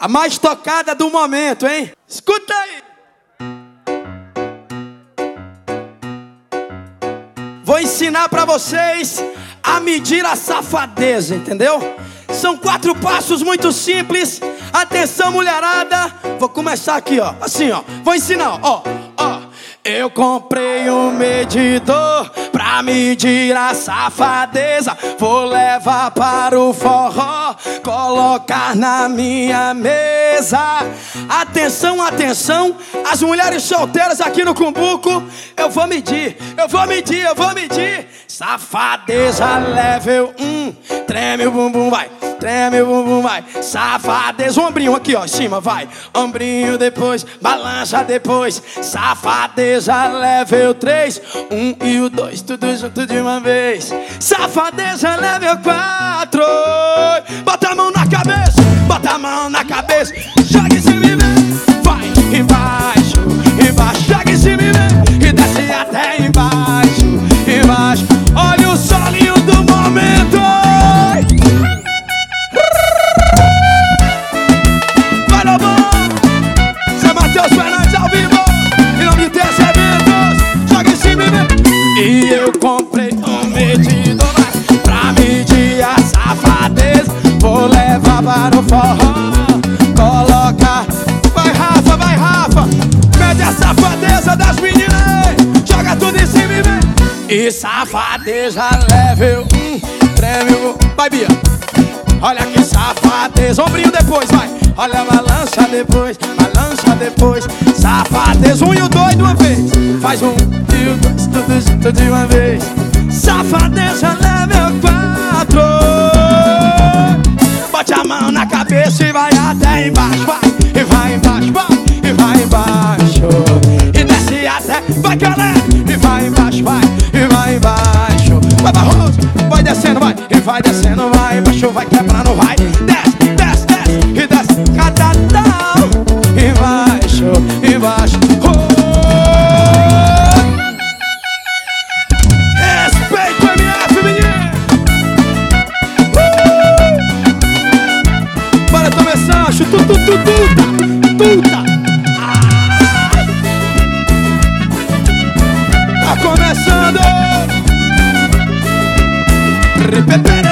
A mais tocada do momento, hein? Escuta aí. Vou ensinar pra vocês a medir a safadeza, entendeu? São 4 passos muito simples. Atenção, mulherada. Vou começar aqui, ó. Assim, ó. Vou ensinar, ó. Eu comprei um medidor pra medir a safadeza. Vou levar para o forró, colocar na minha mesa. Atenção, atenção, as mulheres solteiras aqui no Cumbuco. Eu vou medir. Safadeza level 1. Treme o bumbum, vai. Treme o bumbum, vai. Safadeza, um ombrinho aqui, ó, em cima, vai. Ombrinho depois, balança depois. Safadeza level 3. 1 e o 2, tudo junto de uma vez. Safadeza level 4. Bota a mão na cabeça, bota a mão na cabeça. Joga em cima e vem. Vai embaixo, embaixo. Joga em cima e vem. E desce até embaixo, embaixo. Olha o solinho do momento. Vai no bom. Zé Matheus Fernandes ao vivo. Em nome de Deus, eventos. Joga em cima e vem. E eu comprei um medidor pra medir a safadeza. Vou levar para o forró, colocar. Vai Rafa, vai Rafa. Mede a safadeza das meninas. Joga tudo em cima e vem. E safadeza level 1. Treme o... Vai, Bia. Olha que safadeza. Ombrinho depois, vai. Olha, balança depois, balança depois. Safadeza, 1 e o 2 de uma vez. Faz 1 e o 2, tudo junto de uma vez. Safadeza level 4. Bote a mão na cabeça e vai até embaixo, vai. E vai embaixo, vai. E vai embaixo. E desce até, vai galera. E vai embaixo, vai. E vai embaixo. Vai Barroso, vai descendo, vai. E vai descendo, vai embaixo, vai quebrando, vai. Desce, desce, desce. E desce, catadão. Embaixo, embaixo. Respeito o MF, menino. Bora, Tomé Sancho. Tuta. Tá começando.